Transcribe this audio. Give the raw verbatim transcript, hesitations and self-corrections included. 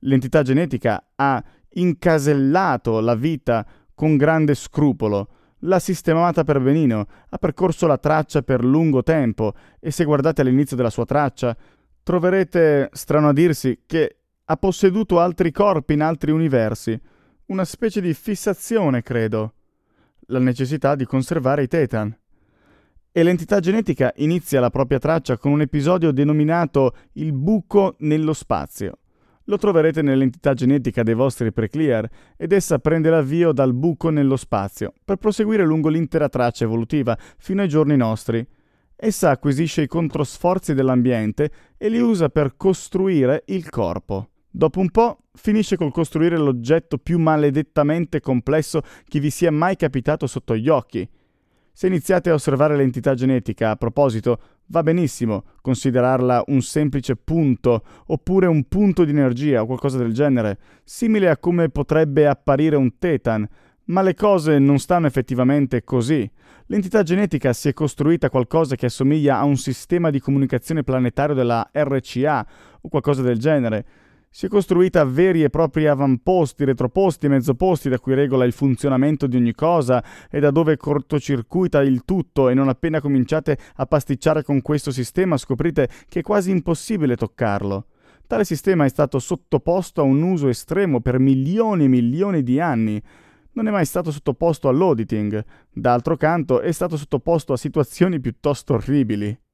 L'entità genetica ha incasellato la vita con grande scrupolo, l'ha sistemata per benino, ha percorso la traccia per lungo tempo e se guardate all'inizio della sua traccia troverete, strano a dirsi, che ha posseduto altri corpi in altri universi, una specie di fissazione, credo, la necessità di conservare i Tetan. E l'entità genetica inizia la propria traccia con un episodio denominato il buco nello spazio. Lo troverete nell'entità genetica dei vostri preclear ed essa prende l'avvio dal buco nello spazio per proseguire lungo l'intera traccia evolutiva fino ai giorni nostri. Essa acquisisce i controsforzi dell'ambiente e li usa per costruire il corpo. Dopo un po' finisce col costruire l'oggetto più maledettamente complesso che vi sia mai capitato sotto gli occhi. Se iniziate a osservare l'entità genetica, a proposito, va benissimo considerarla un semplice punto, oppure un punto di energia o qualcosa del genere, simile a come potrebbe apparire un Tetan, ma le cose non stanno effettivamente così. L'entità genetica si è costruita qualcosa che assomiglia a un sistema di comunicazione planetario della R C A o qualcosa del genere. Si è costruita veri e propri avamposti, retroposti e mezzoposti da cui regola il funzionamento di ogni cosa e da dove cortocircuita il tutto, e non appena cominciate a pasticciare con questo sistema scoprite che è quasi impossibile toccarlo. Tale sistema è stato sottoposto a un uso estremo per milioni e milioni di anni. Non è mai stato sottoposto all'auditing. D'altro canto è stato sottoposto a situazioni piuttosto orribili.